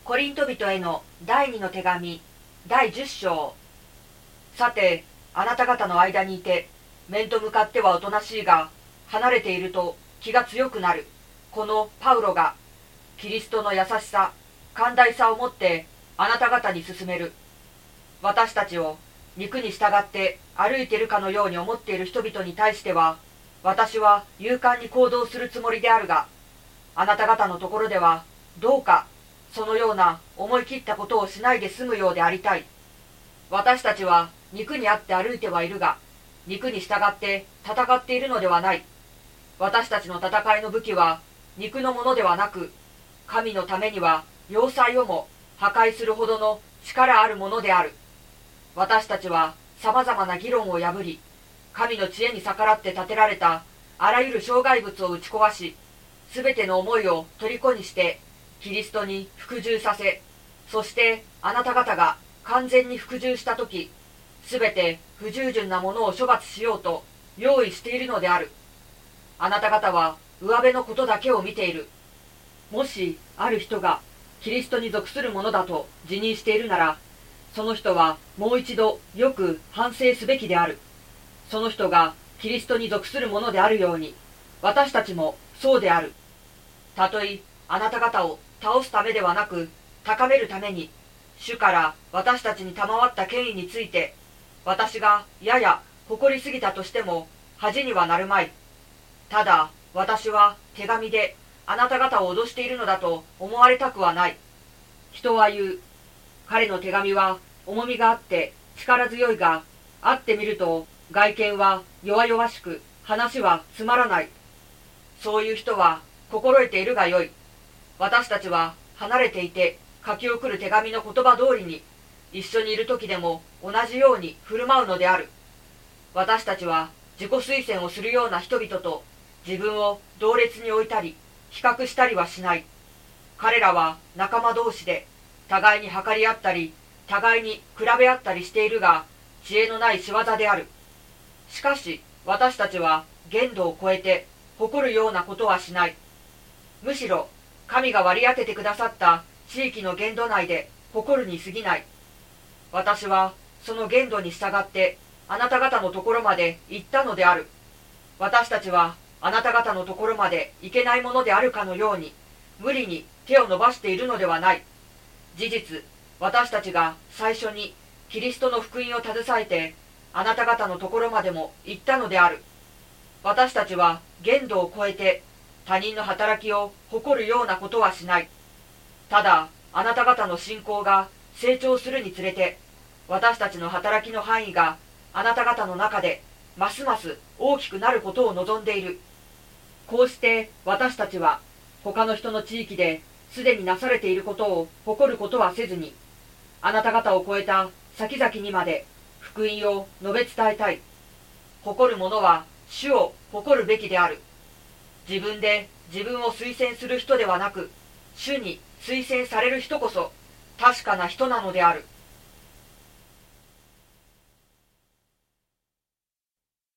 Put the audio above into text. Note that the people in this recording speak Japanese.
コリント人への第二の手紙第10章。さて、あなた方の間にいて、面と向かってはおとなしいが、離れていると気が強くなる、このパウロが、キリストの優しさ、寛大さをもってあなた方に進める。私たちを肉に従って歩いているかのように思っている人々に対しては、私は勇敢に行動するつもりであるが、あなた方のところでは、どうか、そのような思い切ったことをしないで済むようでありたい。私たちは肉にあって歩いてはいるが、肉に従って戦っているのではない。私たちの戦いの武器は肉のものではなく、神のためには要塞をも破壊するほどの力あるものである。私たちは様々な議論を破り、神の知恵に逆らって建てられたあらゆる障害物を打ち壊し、すべての思いを虜にしてキリストに服従させ、そしてあなた方が完全に服従したとき、すべて不従順なものを処罰しようと用意しているのである。あなた方は上辺のことだけを見ている。もしある人がキリストに属するものだと自認しているなら、その人はもう一度よく反省すべきである。その人がキリストに属するものであるように、私たちもそうである。たとえあなた方を倒すためではなく、高めるために、主から私たちに賜った権威について、私がやや誇りすぎたとしても恥にはなるまい。ただ私は手紙であなた方を脅しているのだと思われたくはない。人は言う。彼の手紙は重みがあって力強いが、会ってみると外見は弱々しく話はつまらない。そういう人は心得ているがよい。私たちは離れていて書き送る手紙の言葉通りに、一緒にいる時でも同じように振る舞うのである。私たちは自己推薦をするような人々と自分を同列に置いたり比較したりはしない。彼らは仲間同士で互いに計り合ったり互いに比べ合ったりしているが、知恵のない仕業である。しかし私たちは限度を超えて誇るようなことはしない。むしろ神が割り当ててくださった地域の限度内で誇るに過ぎない。私はその限度に従ってあなた方のところまで行ったのである。私たちはあなた方のところまで行けないものであるかのように無理に手を伸ばしているのではない。事実、私たちが最初にキリストの福音を携えてあなた方のところまでも行ったのである。私たちは限度を超えて他人の働きを誇るようなことはしない。ただあなた方の信仰が成長するにつれて、私たちの働きの範囲があなた方の中でますます大きくなることを望んでいる。こうして私たちは他の人の地域ですでになされていることを誇ることはせずに、あなた方を超えた先々にまで福音を述べ伝えたい。誇る者は主を誇るべきである。自分で自分を推薦する人ではなく、主に推薦される人こそ確かな人なのである。